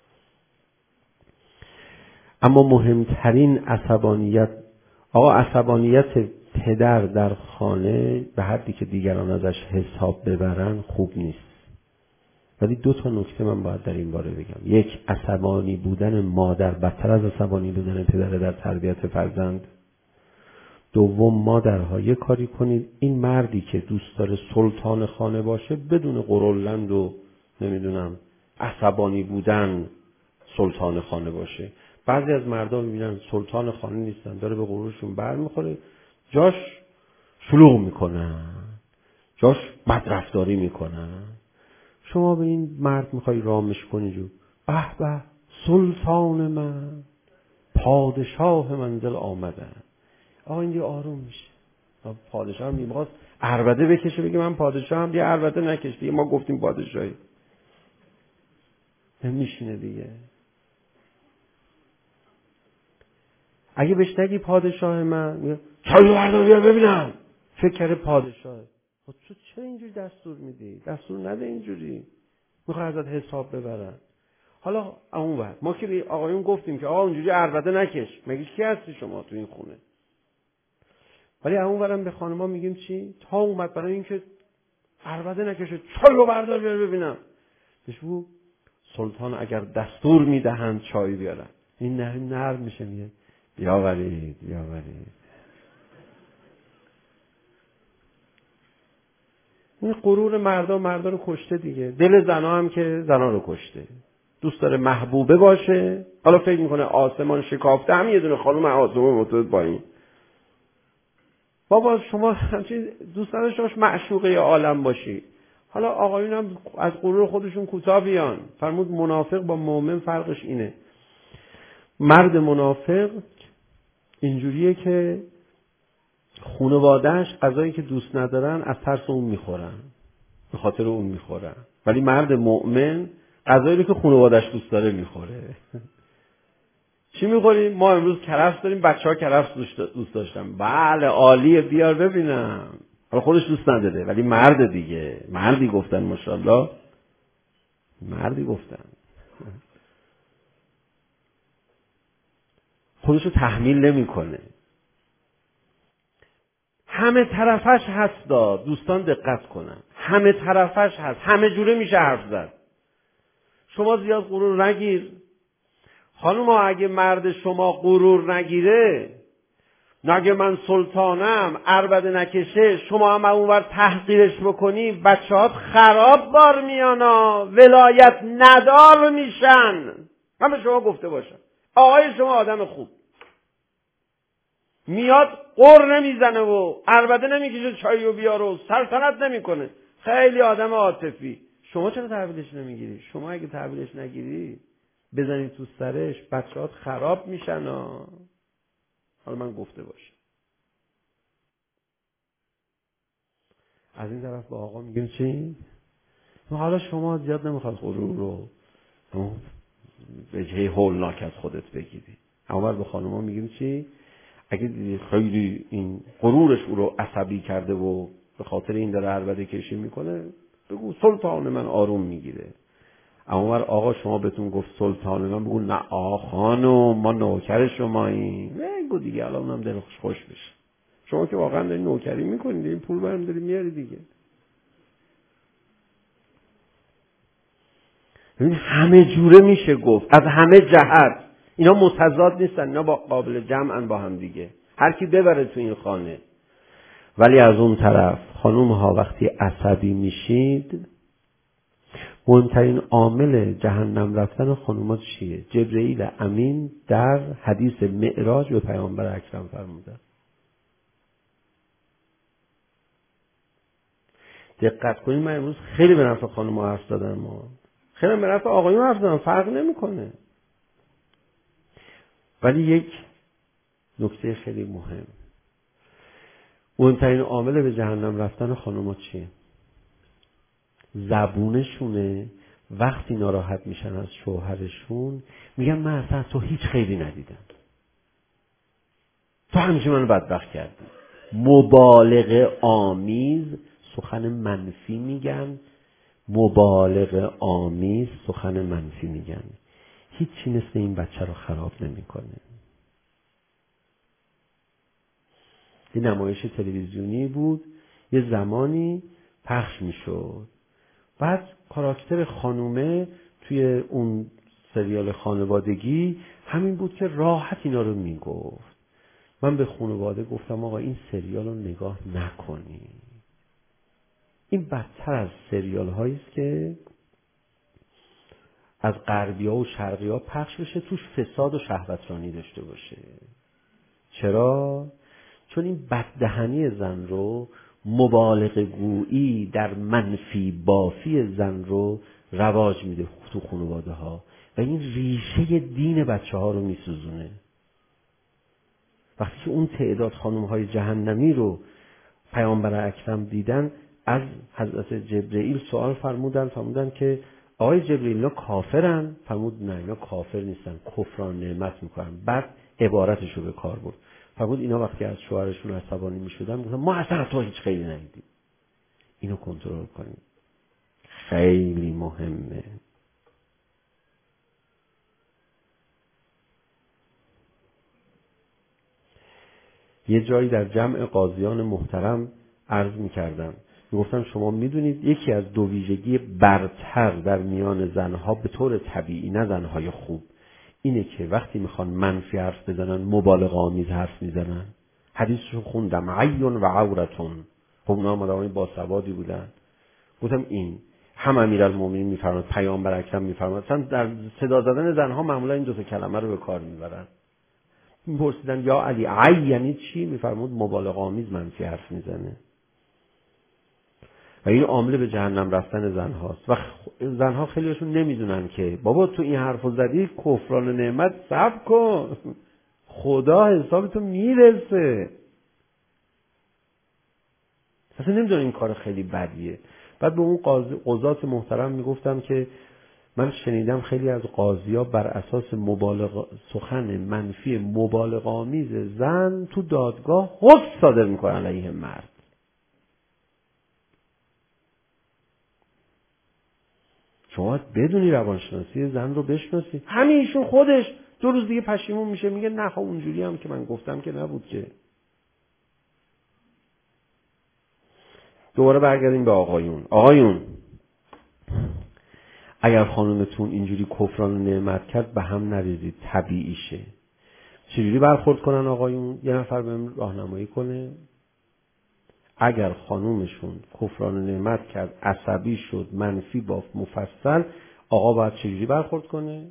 اما مهمترین عصبانیت، آقا عصبانیت پدر در خانه به حدی که دیگران ازش حساب ببرن خوب نیست. ولی دو تا نکته من باید در این باره بگم. یک، عصبانی بودن مادر بدتر از عصبانی بودن پدر در تربیت فرزند. دوم، مادرها یه کاری کنید این مردی که دوست داره سلطان خانه باشه بدون قرولند و نمیدونم عصبانی بودن سلطان خانه باشه. بعضی از مردم میبینن سلطان خانه نیستن، داره به غرورشون بر میخوره، جاش شلوغ میکنن، جاش بدرفتاری میکنن. شما به این مرد میخوای رامش کنی جو به به سلطان من، پادشاه منزل آمدن. آقا این دیگه آروم میشه. پادشاه هم میخواست عربده بکشه بگه من پادشاه هم، دیگه عربده نکش دیگه، ما گفتیم پادشاهی. نمیشینه دیگه. اگه بهش نگی پادشاه من، میگه چای بردار بیار ببینم، فکر کرده پادشاهه. خب تو چرا اینجوری دستور میدی؟ دستور نده اینجوری. میخوای ازت حساب ببرن. حالا اون وقت ما که به آقایون گفتیم که آقا اونجوری عربده نکش، مگه کی هستی شما تو این خونه؟ ولی اون ورم به خانما میگیم چی؟ تا اومد برای اینکه عربده نکشه، چایو بردار بیار ببینم. بهشو سلطان اگر دستور میدهند چای بیارن، این نرم نرم میشه، میگه بیاورید بیاورید. این غرور مردان مردان رو کشته دیگه. دل زنا هم که زنا رو کشته. دوست داره محبوبه باشه، حالا فکر میکنه آسمان شکافته، هم یه دونه خانم آسمان متوسط با این. بابا شما همچین دوست نداری شما معشوقه عالم باشی. حالا آقایون هم از غرور خودشون کوتاه بیان. فرمود منافق با مؤمن فرقش اینه. مرد منافق اینجوریه که خانواده‌اش غذایی که دوست ندارن از ترس اون میخورن، به خاطر اون میخورن. ولی مرد مؤمن غذایی که خانواده‌اش دوست داره میخوره. چی میخوریم؟ ما امروز کرفس داریم، بچه‌ها کرفس دوست داشتن. بله عالیه، بیار ببینم. حالا خودش دوست نداره ولی مرد دیگه. مردی گفتن ماشاءالله، مردی گفتن. خودشو تحمیل نمیکنه. همه طرفش هست داد. دوستان دقت کنن، همه طرفش هست، همه جوره میشه حرف زد. شما زیاد غرور نگیر. خانم ها اگه مرد شما غرور نگیره، نگه من سلطانم، عربده نکشه، شما هم اونور تحقیرش بکنی، بچه هات خراب بار میانا، ولایت ندار میشن. من به شما گفته باشم آقای شما آدم خوب میاد قر نمیزنه و عربده نمیکشه چایی و بیاره و سلطنت نمیکنه، خیلی آدم عاطفی. شما چرا تحویلش نمیگیری؟ شما اگه تحویلش نگیری بزنی تو سرش، بچه‌هات خراب میشن. ها حالا من گفته باشم. از این طرف با آقا میگیم چی؟ حالا شما زیاد نمیخواد غرور رو وجهه هولناک از خودت بگیری. اما به خانوما میگیم چی؟ اگه دیدی خیلی این غرورش او رو عصبی کرده و به خاطر این داره عربده کشی میکنه، بگو سلطان من، آروم میگیره. اما آقا شما بهتون گفت سلطان من، بگو نه آقا خانم ما نوکر شماییم. بگو دیگه، الان اونم دلش خوش بشه. شما که واقعا داری نوکری میکنید، این پول برم داری میاری دیگه. ببین همه جوره میشه گفت، از همه جهت. اینا متضاد نیستن، اینا با قابل جمعن با هم دیگه. هر کی ببره تو این خانه. ولی از اون طرف خانوم ها وقتی عصبی میشید، مهمترین عامل جهنم رفتن خانوما چیه؟ جبرئیل امین در حدیث معراج به پیامبر اکرم فرموده. دقت کنید، من امروز خیلی به نفع خانوما حرف زدم، ما خیلی به نفع آقایون حرف زدم، فرق نمیکنه. ولی یک نکته خیلی مهم، مهمترین عامل به جهنم رفتن خانوما چیه؟ زبونشونه. وقتی ناراحت میشن از شوهرشون میگن من اصلا تو هیچ خیلی ندیدم، تو همیشه منو بدبخت کردی. مبالغه آمیز سخن منفی میگن، مبالغه آمیز سخن منفی میگن. هیچی مثل این بچه رو خراب نمیکنه. یه نمایش تلویزیونی بود، یه زمانی پخش میشد، بعد کاراکتر خانومه توی اون سریال خانوادگی همین بود که راحت اینا رو میگفت. من به خانواده گفتم آقا این سریال رو نگاه نکنی، این بدتر از سریال هایی است که از غربی‌ها و شرقی‌ها پخش بشه، توش فساد و شهوترانی داشته باشه. چرا؟ چون این بددهنی زن رو، مبالغه گویی در منفی بافی زن رو رواج میده تو خانواده ها و این ریشه دین بچه ها رو میسوزونه. وقتی که اون تعداد خانم های جهنمی رو پیامبر اکرم دیدن، از حضرت جبرئیل سوال فرمودن فرمودن که آقای جبرئیل اینا کافرن؟ فرمود نه، اینا کافر نیستن، کفران نعمت میکنن. بعد عبارتش رو به کار برد، فرمود اینا وقتی از شوهرشون عصبانی میشدن میگفتن ما اصلا تو هیچ خیلی ندیدیم. اینو کنترل کنیم، خیلی مهمه. یه جایی در جمع قاضیان محترم عرض می‌کردم، میگفتم شما میدونید یکی از دو ویژگی برتر در میان زنها به طور طبیعی، نه زنهای خوب، اینه که وقتی میخوان منفی حرف بزنن مبالغه آمیز حرف میزنن. حدیثشو خوندم، عیون و عورتون. خب اونا آدمای باسوادی بودن. گفتم این هم امیرالمومنین میفرماد، پیامبر اکرم میفرماد، مثلا در صدا زدن زنها معمولا این دو تا کلمه رو به کار میبرن. میپرسیدن یا علی عی یعنی چی؟ میفرمود مبالغه آمیز منفی حرف میزنه. و این عامل به جهنم رفتن زنهاست. و زنها خیلیشون نمیدونن که بابا تو این حرفو زدی کفران نعمت، صبر کن، خدا حسابتو میرسه. اصلا نمیدونن این کار خیلی بدیه. بعد به اون قاضی قضات محترم میگفتم که من شنیدم خیلی از قاضی‌ها بر اساس مبالغه سخن منفی مبالغه آمیز زن تو دادگاه حکم صادر میکنن علیه مرد. شما بدونی روانشناسی زن رو بشناسی. همیشون خودش دو روز دیگه پشیمون میشه، میگه نه خب اونجوری هم که من گفتم که نبود که. دوباره برگردیم به آقایون. آقایون اگر خانومتون اینجوری کفران نعمت کرد به هم نریزید، طبیعیشه. چجوری برخورد کنن آقایون؟ یه نفر بهم راهنمایی کنه. اگر خانومشون کفران نعمت کرد، عصبی شد، منفی بافت، مفصل، آقا باید چجوری برخورد کنه؟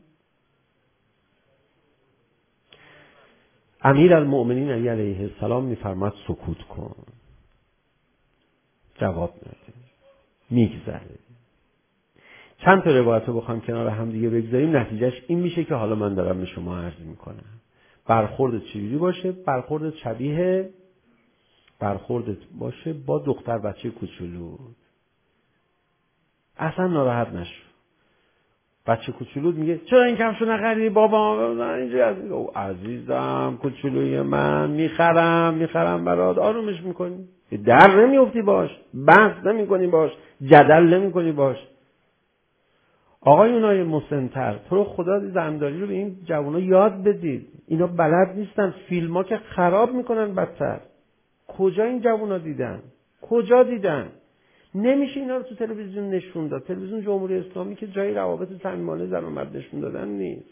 امیرالمؤمنین علی علیه السلام میفرماد سکوت کن، جواب نده، میگذره. چند تا روایت رو بخوام کنار هم دیگه بگذاریم، نتیجهش این میشه که حالا من دارم به شما عرض میکنم. برخوردت چجوری باشه؟ برخوردت شبیه برخوردت باشه با دختر بچه کوچولو. اصلا ناراحت نشو. بچه کوچولو میگه چرا این کفشو نخری بابا؟ اینجوری از او عزیزم کوچولوی من، میخرم میخرم برات. آرومش میکنی، در نمیافتی باش، بحث نمیکنی باش، جدل نمیکنی باش. آقایونای مسن‌تر، تو رو خدا زنداری رو به این جوونا یاد بدید. اینا بلد نیستن، فیلم‌ها که خراب میکنن بدتر. کجا این جوونا دیدن؟ کجا دیدن؟ نمیشه اینا رو تو تلویزیون نشون داد. تلویزیون جمهوری اسلامی که جای روابط صمیمانه زن و مرد نشون دادن نیست.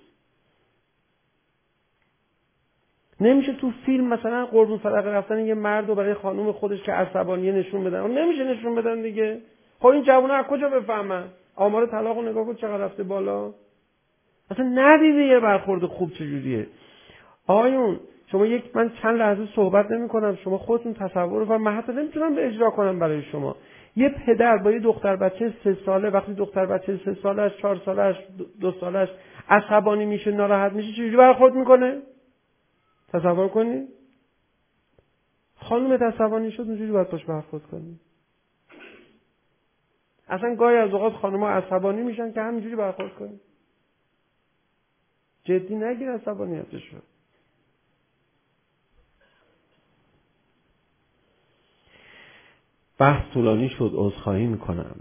نمیشه تو فیلم مثلا قربون صدقه رفتن یه مرد رو برای خانم خودش که عصبانیه نشون بدن. نمیشه نشون بدن دیگه. خب این جوونا از کجا بفهمن؟ آمار طلاق رو نگاه کن چقدر رفته بالا. اصلا ندیده یه برخورد خوب چجوریه. آقایون شما یک من چند لحظه صحبت نمی کنم، شما خودتون تصور کنید، من حتی نمیتونم به اجرا کنم برای شما. یه پدر با یه دختر بچه سه ساله، وقتی دختر بچه سه سالش، چهار سالش، دو سالش عصبانی میشه، ناراحت میشه، چجوری برخورد میکنه؟ تصور کنید. خانم عصبانی شد اونجوری باید باش برخورد کنید. اصلا گاهی از اوقات خانم‌ها عصبانی میشن که همینجوری برخورد کنید. جدی نگیر عصبانیتشو. بحث طولانی شد، عذرخواهی میکنم.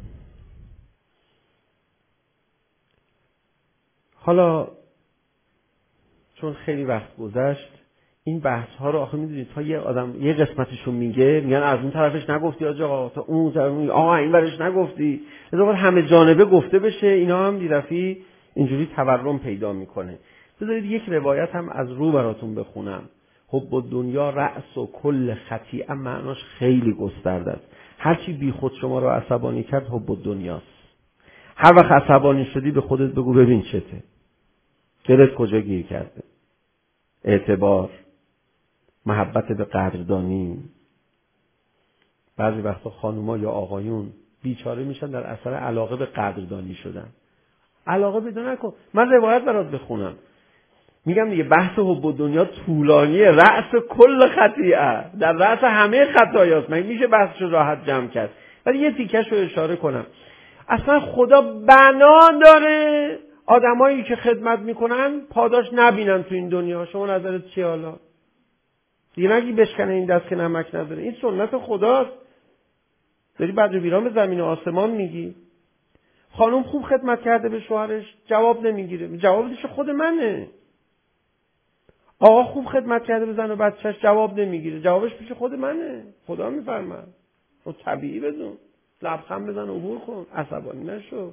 حالا چون خیلی وقت گذشت، این بحث ها رو آخه میدونید تا یه آدم یه قسمتشو میگه میگن از اون طرفش نگفتی آقا، تا اون طرف آقا این ورش نگفتی، لذا همه جانبه گفته بشه. اینا هم بی‌رفعی اینجوری تورم پیدا میکنه. بذارید یک روایت هم از رو براتون بخونم. حب الدنیا رأس و کل خطیئه، معناش خیلی گسترده است. هرچی بی خود شما رو عصبانی کرد حب الدنیاست. هر وقت عصبانی شدی به خودت بگو ببین چته، دلت کجا گیر کرده. اعتبار، محبت به قدردانی. بعضی وقتا خانوما یا آقایون بیچاره میشن در اثر علاقه به قدردانی شدن. علاقه پیدا نکن. من روایت برات بخونم، میگم دیگه بحث حب دنیا طولانیه، رأس کل خطیئه، در رأس همه خطایاست. من میشه بحثش راحت جمع کرد، ولی یه تیکش رو اشاره کنم. اصلا خدا بنا داره آدمایی که خدمت میکنن پاداش نبینن تو این دنیا. شما نظرت چیه حالا؟ دیگه نگی بشکنه این دست که نمک نداره. این سنت خداست. داری بدر بیرام به زمین و آسمان میگی. خانم خوب خدمت کرده به شوهرش، جواب نمیگیره، جوابش خود منه. آقا خوب خدمت کرده به زن و بچهش، جواب نمیگیره، جوابش پیش خود منه. خدا میفرماد. تو طبیعی بدون، لبخند بزن، عبور کن، عصبانی نشو.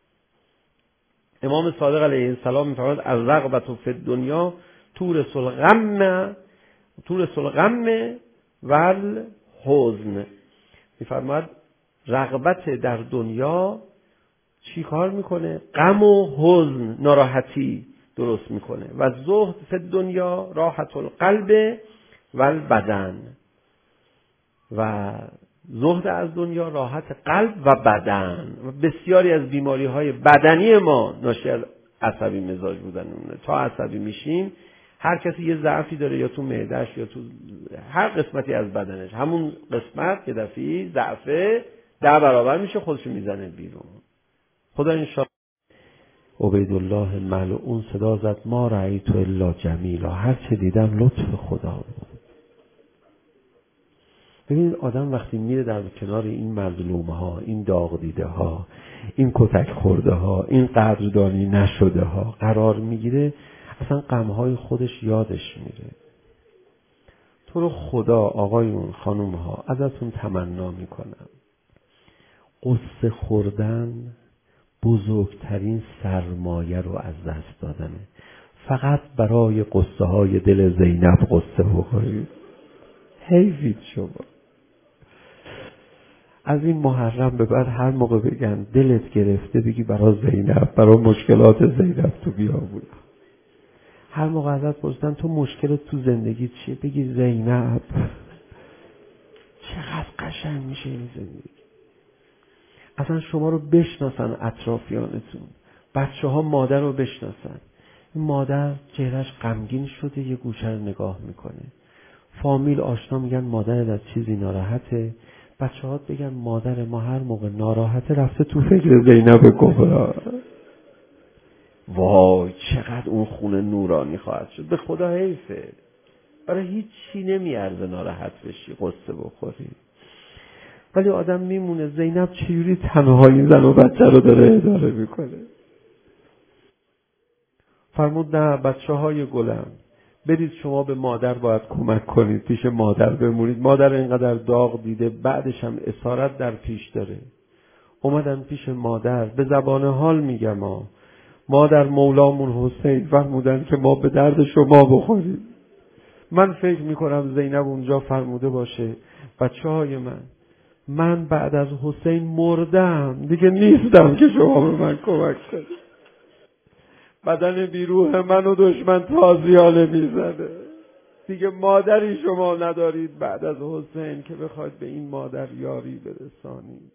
امام صادق علیه السلام میفرماد الرغبة فی الدنیا تورث الغم تورث الغم والحزن. میفرماد رغبت در دنیا چی کار میکنه؟ غم و حزن، ناراحتی درست میکنه. و زهد فی الدنیا راحت القلب والبدن. و زهد از دنیا راحت قلب و بدن. و بسیاری از بیماری های بدنی ما ناشی از عصبی مزاج بودنمونه. تا عصبی میشیم، هر کسی یه ضعفی داره، یا تو معده‌اش یا تو هر قسمتی از بدنش، همون قسمت که دفعی ضعفه ده برابر میشه، خودشو میزنه بیرون. خدا انشاءالله. عبیدالله ملعون صدا زد ما رأیت الا جمیلا. هر چه دیدم لطف خدا بود. ببینید آدم وقتی میره در کنار این مظلومه ها، این داغ دیده ها، این کتک خورده ها، این قدردانی نشده ها قرار میگیره، اصلا غمهای خودش یادش میره. تو رو خدا آقایون خانوم ها ازتون تمنا میکنم، قصه خوردن بزرگترین سرمایه رو از دست دادنه. فقط برای قصه های دل زینب قصه بخورید. حیفید شما. از این محرم به بعد هر موقع بگن دلت گرفته، بگی برای زینب، برای مشکلات زینب تو بیابون. هر موقع ازت پرسیدن تو مشکلت تو زندگی چیه، بگی زینب. چقدر قشنگ میشه این زندگی. اصلا شما رو بشناسن اطرافیانتون، بچه ها مادر رو بشناسن. مادر چهرش غمگین شده یه گوشه رو نگاه میکنه. فامیل آشنا میگن مادرت از چیزی ناراحته. بچه ها بگن مادر ما هر موقع ناراحته رفته تو فکر زینب کبرا. وای چقدر اون خونه نورانی خواهد شد. به خدا حیفه. برای هیچ چی نمیارزه ناراحت بشی، قصه بخوری. ولی آدم میمونه زینب چجوری تنهایی زن و بچه رو داره اداره میکنه. فرمود نه بچه های گلم، برید شما به مادر باید کمک کنید، پیش مادر بمونید. مادر اینقدر داغ دیده، بعدش هم اسارت در پیش داره. اومدن پیش مادر، به زبان حال میگم ها، مادر مولامون حسین فرمودن که ما به درد شما بخوریم. من فکر میکنم زینب اونجا فرموده باشه بچه های من، من بعد از حسین مردم، دیگه نیستم که شما به من کمک کنید. بدن بیروح من و دشمن تازیانه میزنه. دیگه مادری شما ندارید بعد از حسین که بخواید به این مادر یاری برسانید.